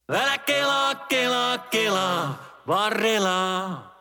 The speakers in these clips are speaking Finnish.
Älä kelaa, kelaa, kelaa, varrelaa.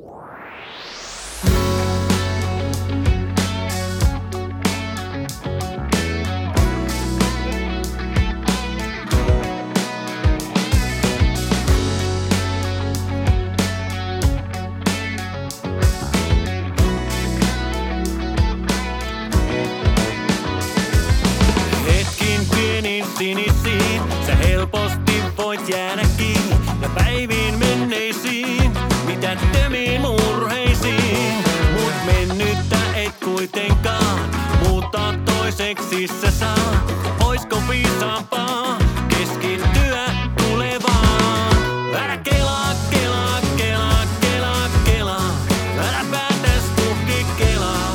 Hetkin pienin sinisiin, sä helposti voit jäädä kiinni. Ja päiviin menneisiin, mitättömiin murheisiin. Mut mennyttä et kuitenkaan muuttaa toiseksi sä saa. Oisko viisaampaa keskittyä tulevaan? Älä kelaa, kelaa, kelaa, kelaa, kelaa. Älä päätäs tuhki kelaa,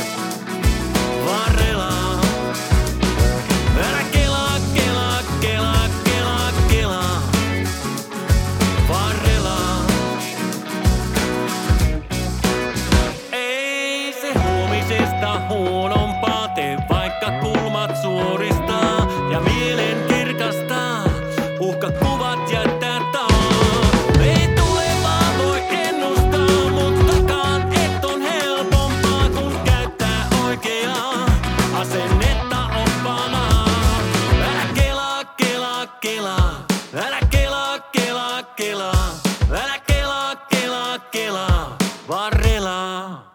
varrelaa. Älä kelaa, kelaa, kelaa, kelaa, kelaa, varrelaa. Ei se huomisesta huonompaa tee, vaikka kulmat suoristaa ja mielen kirkastaa. Uhkakuvat jättää taa. Ei tulevaa voi ennustaa, muttakaan et on helpompaa, kun käyttää oikeaa asennetta oppaana. Älä kelaa, kelaa, kelaa. Älä kelaa, kelaa, kelaa. Älä kelaa, kelaa, kelaa. Varrelaa.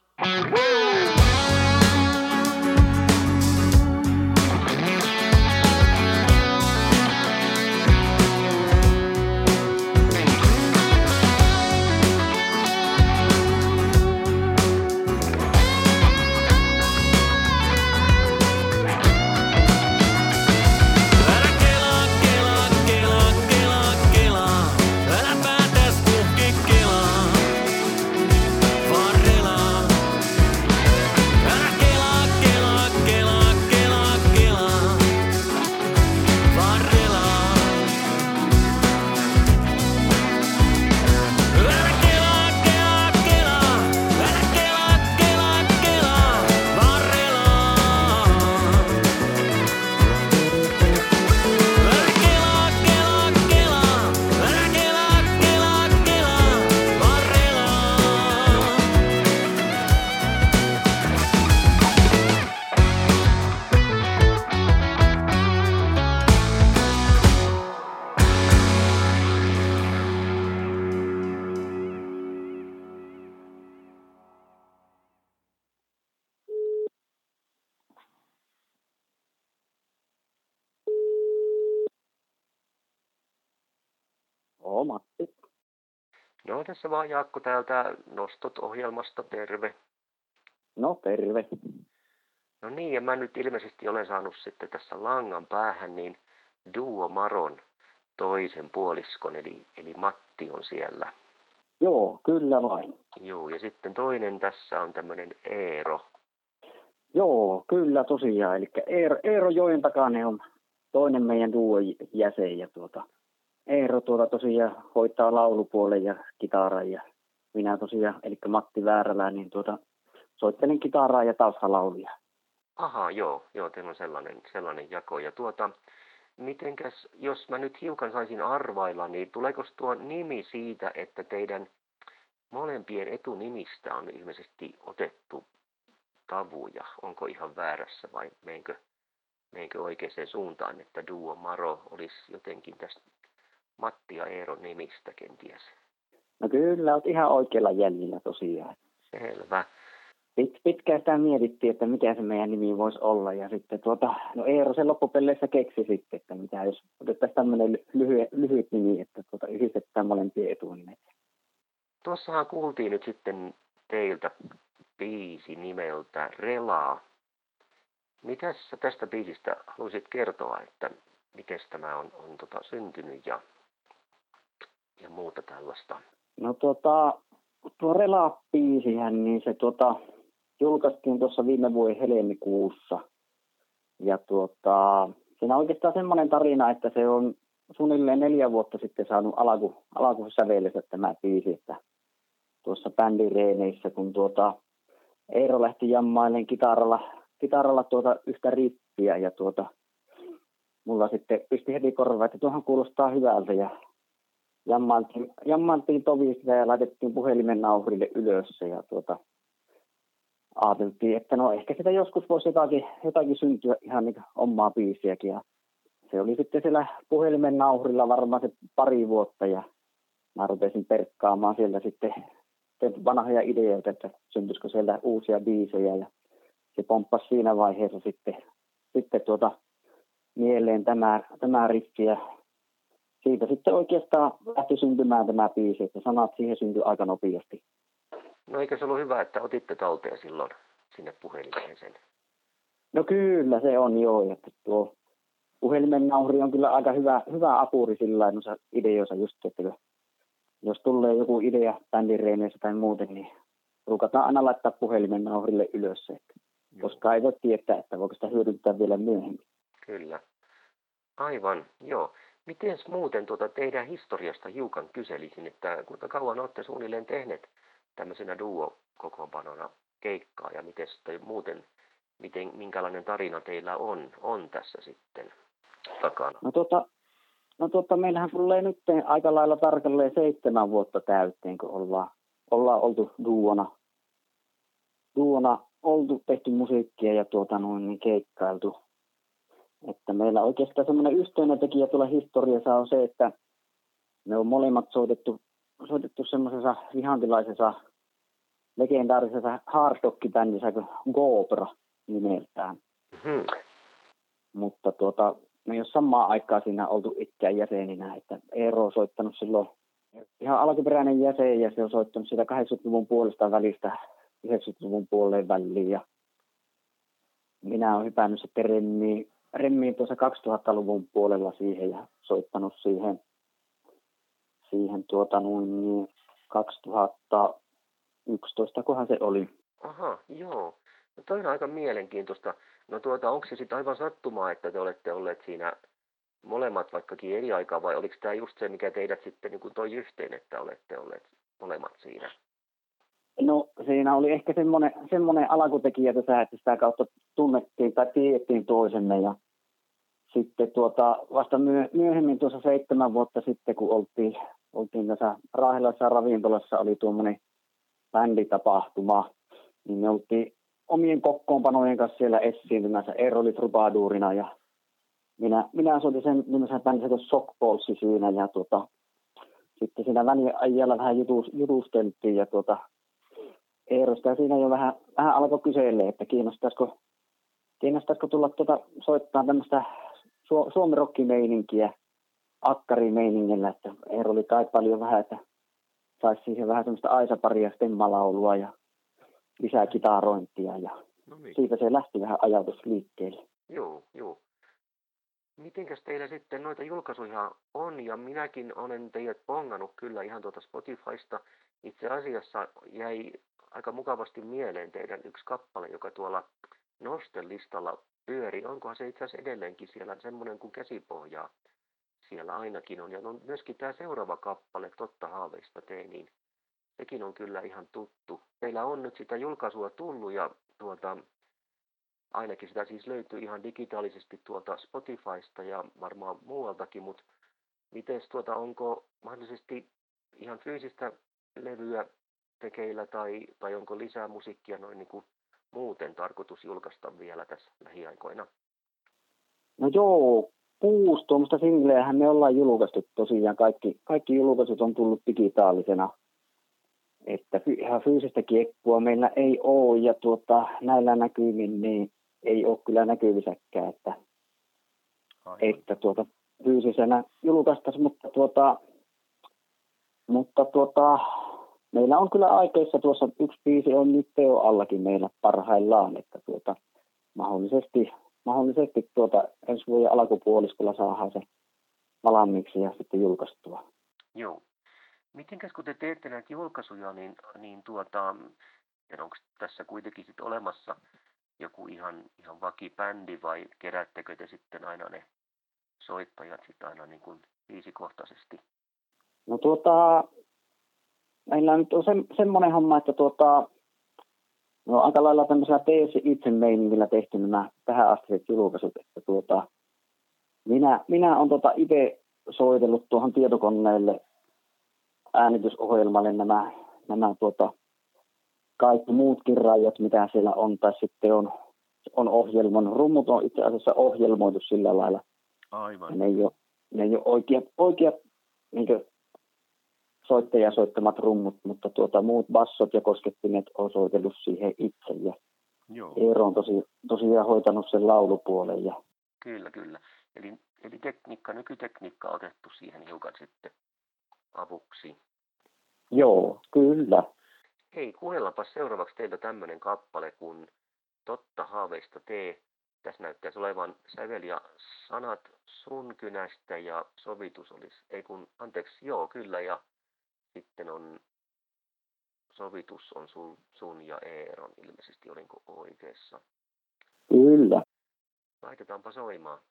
Älä kelaa, kelaa, kelaa, kelaa, kelaa. Älä päätäs tuhki kelaa, varrelaa. Älä kelaa, kelaa, kelaa, kelaa, kelaa, varrelaa. Älä kelaa, kelaa, kelaa. Älä kelaa, kelaa, kelaa, varrelaa. Älä kelaa, kelaa, kelaa. Älä kelaa, kelaa, kelaa, varrelaa. Oo, Matti. No tässä vaan Jaakko täältä Nostot-ohjelmasta, terve. No, terve. No niin, ja mä nyt ilmeisesti olen saanut sitten tässä langan päähän niin Duo Maron toisen puoliskon, eli Matti on siellä. Joo, kyllä vain. Joo, ja sitten toinen tässä on tämmöinen Eero. Joo, kyllä tosiaan. Eli Eero Joen takainen on toinen meidän duon jäsen. Ja Eero tosiaan hoitaa laulupuolen ja kitaran. Ja minä tosiaan, eli Matti Väärälä, niin soittelen kitaraa ja taustalauluja. Aha, joo, teillä on sellainen jako. Ja mitenkäs, jos mä nyt hiukan saisin arvailla, niin tuleeko tuo nimi siitä, että teidän molempien etunimistä on ilmeisesti otettu tavuja? Onko ihan väärässä vai meinkö oikeaan suuntaan, että Duo Maro olisi jotenkin tästä Matti ja Eeron nimistä kenties? No kyllä, olet ihan oikealla jäljellä tosiaan. Selvä. Pitkään sitä mietittiin, että mikä se meidän nimi voisi olla. Ja sitten no Eero sen loppupeleissä keksi sitten, että mitä jos otettaisiin tämmöinen lyhyt nimi, että yhdistetään molempien etunimet. Tuossahan kuultiin nyt sitten teiltä biisi nimeltä Relaa. Mitäs sä tästä biisistä haluaisit kertoa, että miten tämä on syntynyt ja muuta tällaista? No tuo Rela-biisihän, niin se julkaistiin tuossa viime vuoden helmikuussa. Ja siinä on oikeastaan semmoinen tarina, että se on suunnilleen 4 vuotta sitten saanut alkusävellessä tämä biisi, että tuossa bändireeneissä, kun Eero lähti jammailemaan kitaralla yhtä rippiä ja mulla sitten pisti heti korvaan, että tuohan kuulostaa hyvältä ja jammailtiin tovista ja laitettiin puhelimen nauhrille ylös ja ajateltiin, että no ehkä sitä joskus voisi jotakin syntyä ihan niin omaa biisiäkin ja se oli sitten siellä puhelimen nauhrilla varmaan se 2 vuotta ja mä rupesin perkkaamaan sieltä sitten vanhoja ideoita, että syntyisikö sieltä uusia biisejä ja se pomppasi siinä vaiheessa sitten mieleen tämä riffi ja siitä sitten oikeastaan lähti syntymään tämä biisi, että sanat siihen syntyi aika nopeasti. No eikö se ollut hyvä, että otitte talteen silloin sinne puhelimeen sen? No kyllä se on joo, että tuo puhelimen nauhri on kyllä aika hyvä apuri sillä lailla ideoissa just, että jos tulee joku idea bändireeneissä tai muuten, niin ruukataan aina laittaa puhelimen nauhrille ylös, koska ei voi tietää, että voiko sitä hyödyntää vielä myöhemmin. Kyllä. Aivan, joo. Miten muuten teidän historiasta hiukan kyselisin, että kuinka kauan olette suunnilleen tehneet tämmöisenä duo-kokoonpanona keikkaa ja minkälainen tarina teillä on tässä sitten takana? No meillähän tulee nyt aika lailla tarkalleen 7 vuotta täyteen, kun ollaan oltu duona oltu tehty musiikkia ja keikkailtu. Että meillä oikeastaan semmoinen yhteinen tekijä tuolla historiassa on se, että me on molemmat soitettu semmoisessa vihantilaisessa legendaarisessa hardrock-bändissä kuin Gobra nimeltään. Mm-hmm. Mutta me ei ole samaan aikaan siinä oltu ikään jäseninä, että Eero on soittanut silloin ihan alkuperäinen jäsen ja se on soittanut sitä 80-luvun puolesta välistä 90-luvun puoleen väliin ja minä olen hypännyt sitten remmiin tuossa 2000-luvun puolella siihen ja soittanut siihen 2011, kohan se oli. Aha, joo. No toi on aika mielenkiintoista. No onko se sitten aivan sattumaa, että te olette olleet siinä molemmat vaikkakin eri aikaa, vai oliko tämä just se, mikä teidät sitten niin kuin toi yhteen, että olette olleet molemmat siinä? No siinä oli ehkä semmoinen alkutekijä tässä, että sitä kautta tunnettiin tai tiedettiin toisemme ja sitten vasta myöhemmin tuossa 7 vuotta sitten, kun oltiin tässä Raahilassa ravintolassa, oli tuommoinen bänditapahtuma, niin me oltiin omien kokoonpanojen kanssa siellä esiintymässä. Eero oli trubaduurina ja minä soitin sen nimensä bändissä kuin Shockballs siinä ja sitten siinä välin ajalla vähän jutusteltiin ja Eerosta siinä jo vähän alkoi kyselee, että kiinnostaisiko tulla soittaa tämmöistä suomirokkimeininkiä akkarimeiningillä, että Eero oli paljon vähän, että saisi siihen vähän semmoista aisaparia stemmalaulua ja lisää kitarointia ja siitä se lähti vähän ajatus liikkeelle. Joo. Mitenkäs teillä sitten noita julkaisuja on ja minäkin olen teidät bongannut kyllä ihan Spotifysta. Itse asiassa jäi aika mukavasti mieleen teidän yksi kappale, joka tuolla Nostel-listalla pyöri. Onkohan se itse asiassa edelleenkin siellä semmoinen kuin Käsipohjaa siellä ainakin on. Ja myöskin tämä seuraava kappale, Totta haaveista tee, niin sekin on kyllä ihan tuttu. Teillä on nyt sitä julkaisua tullut ja ainakin sitä siis löytyy ihan digitaalisesti tuolta Spotifysta ja varmaan muualtakin, mutta miten onko mahdollisesti ihan fyysistä levyä tekeillä tai onko lisää musiikkia noin niin kuin muuten tarkoitus julkaista vielä tässä lähiaikoina? No joo, 6 tuommoista singleähän me ollaan julkaistu tosiaan. Kaikki julkaisut on tullut digitaalisena. Että ihan fyysistä kiekkua meillä ei ole ja näillä näkymin niin ei ole kyllä näkyvissäkään, että fyysisenä julkaistaisiin, mutta meillä on kyllä aikeissa tuossa yksi biisi on nyt teon allakin meillä parhaillaan, että mahdollisesti ensi vuoden alkupuoliskolla saadaan se valmiiksi ja sitten julkaistua. Joo. Mitenkäs kun te teette näitä julkaisuja, niin onko tässä kuitenkin sitten olemassa joku ihan vakibändi vai kerättekö te sitten aina ne soittajat sitten aina niin kuin biisikohtaisesti? No meillä nyt on semmoinen homma, että no aika lailla tämmöisellä teesi itse meiningillä tehty nämä tähän asti julkaisut, että minä olen itse soitellut tuohon tietokoneelle äänitysohjelmalle nämä kaikki muutkin rajat, mitä siellä on, tai sitten on ohjelmoinut. Rummut on itse asiassa ohjelmoitu sillä lailla. Aivan. Ne ei ole oikeat niin soittaja soittamat rummut, mutta muut bassot ja koskettimet on soitellut siihen itse. Ja Joo. Eero on tosiaan hoitanut sen laulupuolen. Ja Kyllä. Eli nykytekniikka on otettu siihen hiukan sitten avuksi. joo, kyllä. Hei, kuunnellaanpa seuraavaksi teiltä tämmöinen kappale kuin Totta haaveista tee. Tässä näyttäisi olevan sävel ja sanat sun kynästä ja sovitus olisi, kyllä, ja sitten on sovitus on sun ja Eeron, ilmeisesti olinko oikeassa. Kyllä. Laitetaanpa soimaan.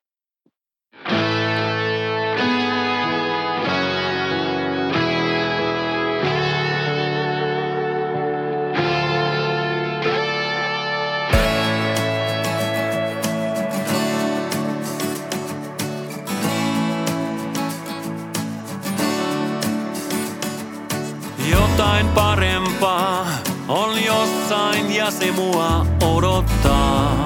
Jotain parempaa on jossain ja se mua odottaa.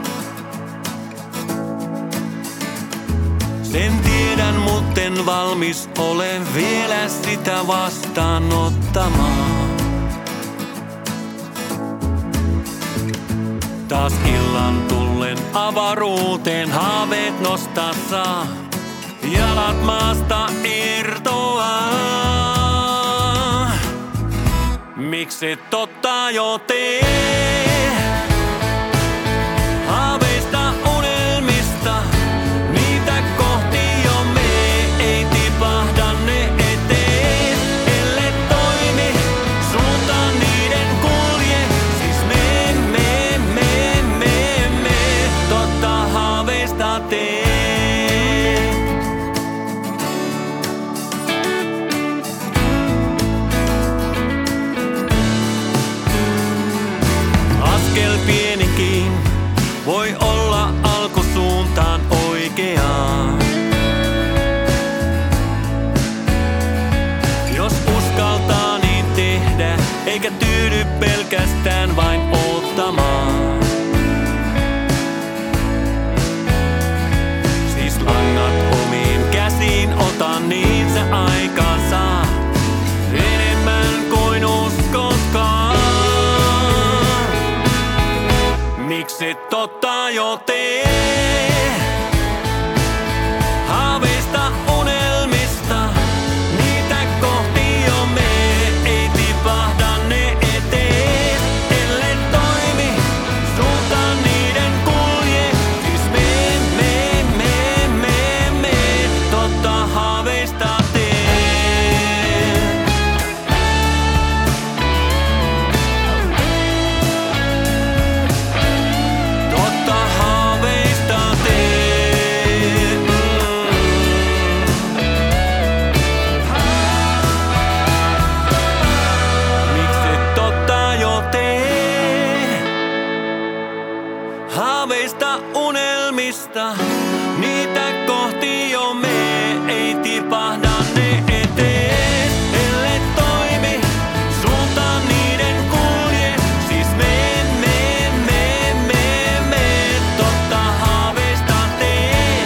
Sen tiedän, mutten valmis ole vielä sitä vastaanottamaan. Taas illan tullen avaruuteen haaveet nostaa saa. Jalat maasta irtoaa. Miksi et totta jo tee? Haaveista unelmista, niitä kohti jo ei tipahda ne eteen. Elle toimi, suuntaan niiden kulje. Siis me, totta haaveista tee. Askel pienikin voi olla alkusuuntaan oikeaa. Jos uskaltaa niin tehdä, eikä tyydy pelkästään vain odottamaan. Siis langat omiin käsiin otan, niin se aikaan saa enemmän kuin uskotkaan. Miksi totta jo tee? Haaveista unelmista, niitä kohti jo ei tipahda ne eteen. Elle toimi, suuntaan niiden kulje. Siis me, totta haaveista tee. Totta haaveista tee. Miksi totta jo tee? Haaveista unelmista, niitä kohti jo ei tipahda ne eteen. Elle toimi, suuntaan niiden kulje. Siis me, totta haaveista tee.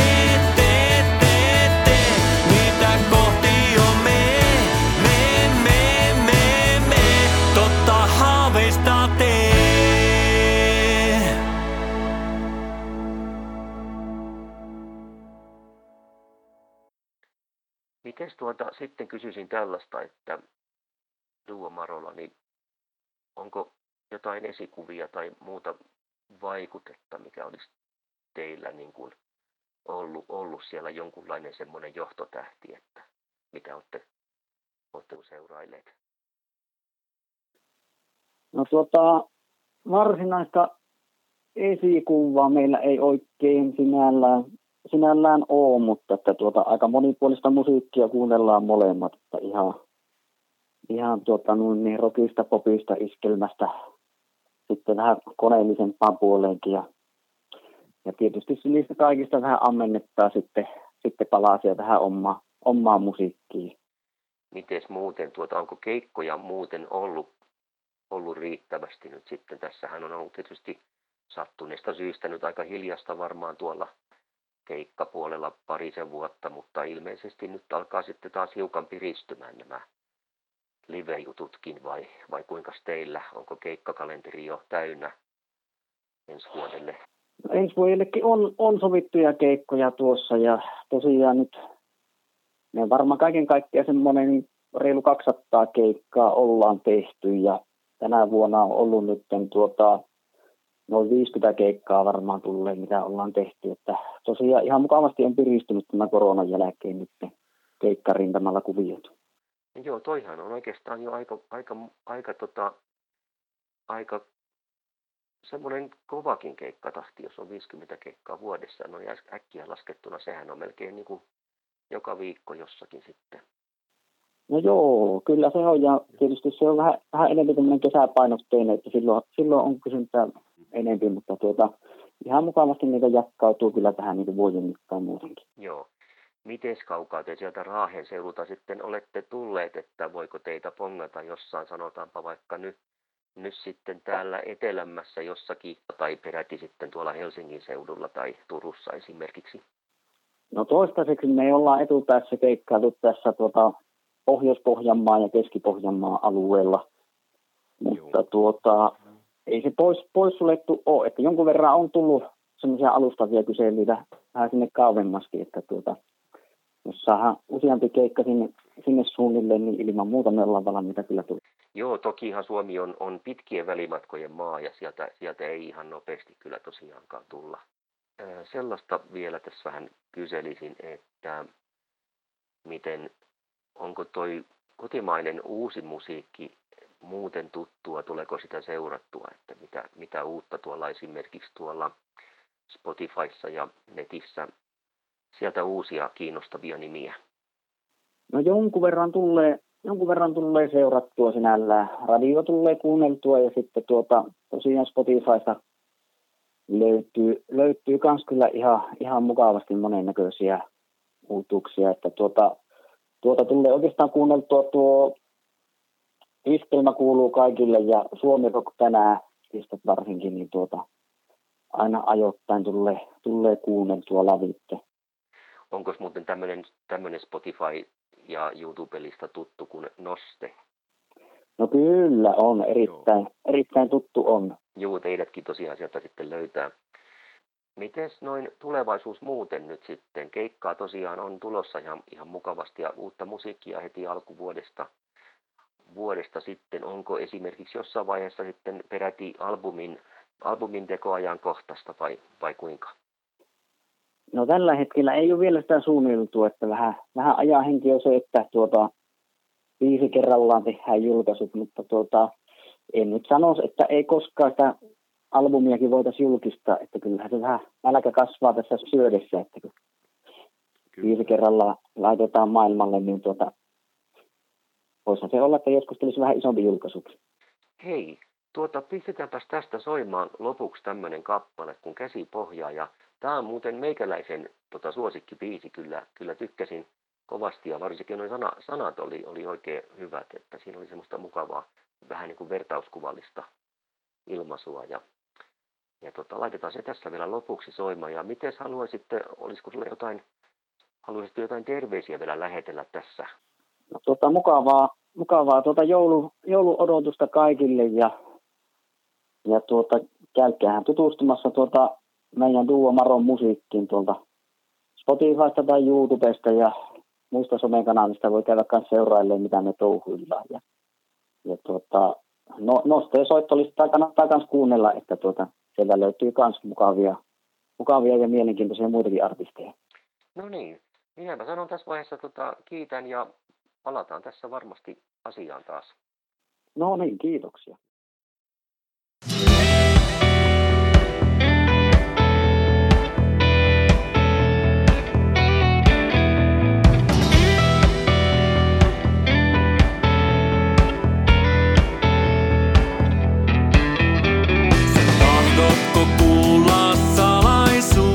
Niitä kohti jo totta haaveista tee. Mites sitten kysyisin tällaista, että Duo Marola, niin onko jotain esikuvia tai muuta vaikutetta, mikä olisi teillä niin kuin ollut siellä jonkunlainen semmoinen johtotähti, että mitä olette seurailleet? No varsinaista esikuvaa meillä ei oikein sinällään ole, mutta että aika monipuolista musiikkia kuunnellaan molemmat, että ihan niin rockista, popista, iskelmästä, sitten vähän koneellisempaan puoleenkin. Ja tietysti niistä kaikista vähän ammennettaa sitten palasia tähän omaan musiikkiin. Mites muuten, onko keikkoja muuten ollut riittävästi nyt sitten? Tässähän on ollut tietysti sattuneesta syystä nyt aika hiljasta varmaan tuolla keikkapuolella parisen vuotta, mutta ilmeisesti nyt alkaa sitten taas hiukan piristymään nämä live-jututkin vai kuinka teillä? Onko keikkakalenteri jo täynnä ensi vuodelle? No, ensi vuodellekin on sovittuja keikkoja tuossa ja tosiaan nyt me varmaan kaiken kaikkiaan semmoinen reilu 200 keikkaa ollaan tehty ja tänä vuonna on ollut nyt noin 50 keikkaa varmaan tulee, mitä ollaan tehty. Että tosiaan ihan mukavasti on piristynyt tämän koronan jälkeen nyt keikkarintamalla kuviot. Joo, toihan on oikeastaan jo aika semmoinen kovakin keikkatahti, jos on 50 keikkaa vuodessa. No ja äkkiä laskettuna sehän on melkein niin kuin joka viikko jossakin sitten. No joo, kyllä se on ja tietysti se on vähän enemmän tämmöinen kesäpainotteinen, että silloin on kysyntää enemmän, mutta ihan mukavasti niitä jatkautuu kyllä tähän niin vuoden mittaan muutenkin. Joo. Miten kaukaa te sieltä Raahen seudulta sitten olette tulleet, että voiko teitä pongata jossain, sanotaanpa vaikka nyt sitten täällä etelämässä jossakin tai peräti sitten tuolla Helsingin seudulla tai Turussa esimerkiksi? No toistaiseksi me ollaan etupäässä keikkailu tässä Pohjois-Pohjanmaan ja Keski-Pohjanmaan alueella, mutta ei se pois suljettu ole, että jonkun verran on tullut semmoisia alustavia kyselyitä vähän sinne kauemmaskin, että jos saadaan useampi keikka sinne suunnilleen, niin ilman muuta me ollaan valmiita kyllä tullut. Joo, tokihan Suomi on pitkien välimatkojen maa ja sieltä ei ihan nopeasti kyllä tosiaankaan tulla. Sellaista vielä tässä vähän kyselisin, että onko toi kotimainen uusi musiikki muuten tuttua, tuleeko sitä seurattua, että mitä uutta tuolla esimerkiksi tuolla Spotifyssa ja netissä, sieltä uusia kiinnostavia nimiä? No jonkun verran tulee seurattua sinällään. Radio tulee kuunneltua ja sitten tosiaan Spotifysta löytyy kans kyllä ihan mukavasti monennäköisiä uutuuksia, että tulee oikeastaan kuunneltua tuo Iskelmä kuuluu kaikille ja Suomi Rock tänään listat varsinkin, niin aina ajoittain tulee kuunneltua lävitte. Onko muuten tämmöinen Spotify ja YouTube-lista tuttu kuin Noste? No kyllä on, erittäin tuttu on. Joo, teidätkin tosiaan sieltä sitten löytää. Mites noin tulevaisuus muuten nyt sitten? Keikkaa tosiaan on tulossa ihan mukavasti ja uutta musiikkia heti alkuvuodesta sitten. Onko esimerkiksi jossain vaiheessa sitten peräti albumin tekoajankohtaista vai kuinka? No tällä hetkellä ei ole vielä sitä suunniteltu, että vähän ajahenki on se, että viisi kerrallaan tehdään julkaisut, mutta en nyt sanoisi, että ei koskaan sitä albumiakin voitaisiin julkistaa, että kyllähän se vähän nälkä kasvaa tässä syödessä, että kun viisi kerrallaan laitetaan maailmalle, niin voisihan se olla, että joskus tulisi vähän isompi julkaisuksi. Hei, pistetäänpäs tästä soimaan lopuksi tämmöinen kappale kuin Käsi pohjaa, ja tämä on muuten meikäläisen suosikkibiisi, kyllä tykkäsin kovasti, ja varsinkin nuo sanat oli oikein hyvät, että siinä oli semmoista mukavaa, vähän niin kuin vertauskuvallista ilmaisua, ja laitetaan se tässä vielä lopuksi soimaan, ja miten haluaisitte, olisiko sulle jotain terveisiä vielä lähetellä tässä? No, mukavaa jouluodotusta kaikille ja käykäähän tutustumassa meidän Duo Maron musiikkiin tuolta Spotifysta tai YouTubesta ja muista somekanavista voi käydä myös seurailemaan, mitä me touhuillaan. Ja Noste- ja soittolistaa kannattaa myös kuunnella, että sieltä löytyy myös mukavia ja mielenkiintoisia muitakin artisteja. No niin, minäpä sanon tässä vaiheessa kiitän ja palataan tässä varmasti asiaan taas. No niin, kiitoksia. Tahdotko kuulla salaisuuden?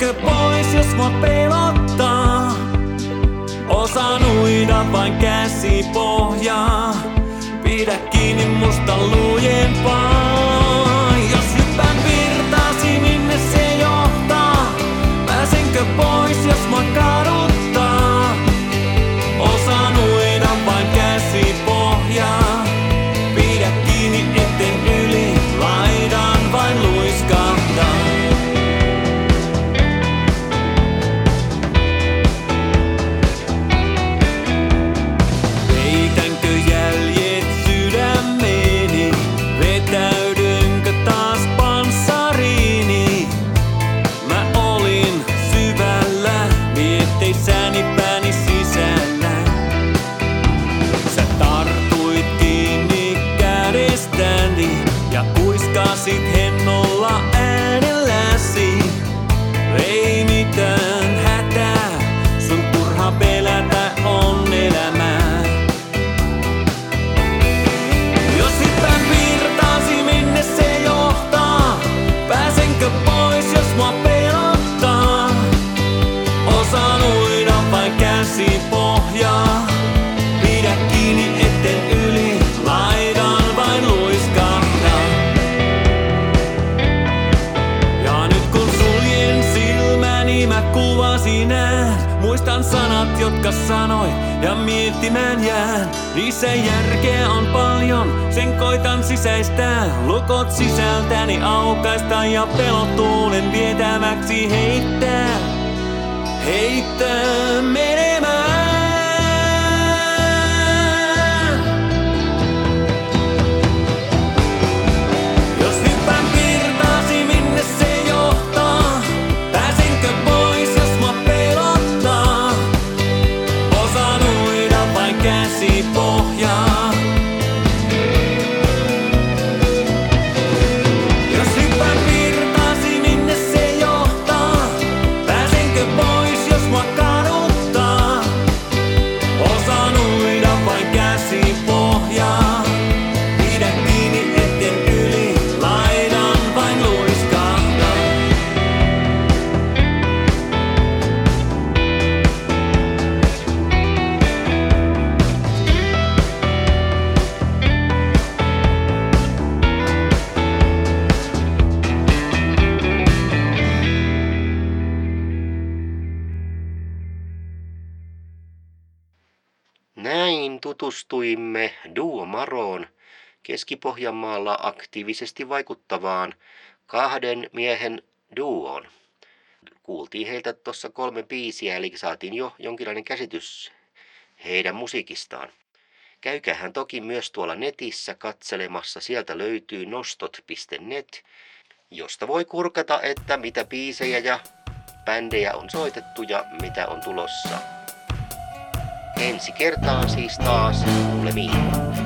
Pääsenkö pois, jos mua pelottaa? Osaan uida vain käsi pohjaa. Pidä kiinni musta lujempaa. Jos hyppään virtaasi, minne se johtaa? Pääsenkö pois, jos mua kaduttaa? Osaan uida vain käsi pohjaa. Pidä kiinni, etten yli laidan vain luiskahtaa. Peitänkö jäljet sydämeeni? Vetäydynkö taas panssariini? Mä olin syvällä mietteissäni pääni sisällä. Sä tartuit kiinni kädestäni ja kuiskasit hennolla äänelläsi. Ei mitään hätää, sun turha pelätä on elämää. Jos hyppään virtaasi, minne se johtaa? Pääsenkö pois, jos mua pelottaa? Osaan uida vain käsi pohjaa. Pidä kiinni, etten yli laidan vain luiskahtaa. Ja nyt kun suljen silmäni, mä kuvasi näen. Muistan sanat, jotka sanoit ja miettimään jään. Niissä järkeä on paljon, sen koitan sisäistää. Lukot sisältäni aukaista ja pelot tuulen vietäväksi heittää. Heittää menemään. Jos hyppään virtaasi, minne se johtaa? Pääsenkö pois, jos mua pelottaa? Osaan uida vain käsi pohjaa. Jos hyppään virtaasi, minne se johtaa? Pääsenkö pois, jos mua kaduttaa? Osaan uida vain käsi pohjaa. Pidä kiinni, etten yli laidan vain luiskahtaa. Näin tutustuimme Duo Maroon, Keski-Pohjanmaalla aktiivisesti vaikuttavaan 2 miehen duoon. Kuultiin heiltä tuossa 3 biisiä, eli saatiin jo jonkinlainen käsitys heidän musiikistaan. Käykähän toki myös tuolla netissä katselemassa, sieltä löytyy nostot.net, josta voi kurkata, että mitä biisejä ja bändejä on soitettu ja mitä on tulossa. Ensi kertaan siis taas kuulemiin.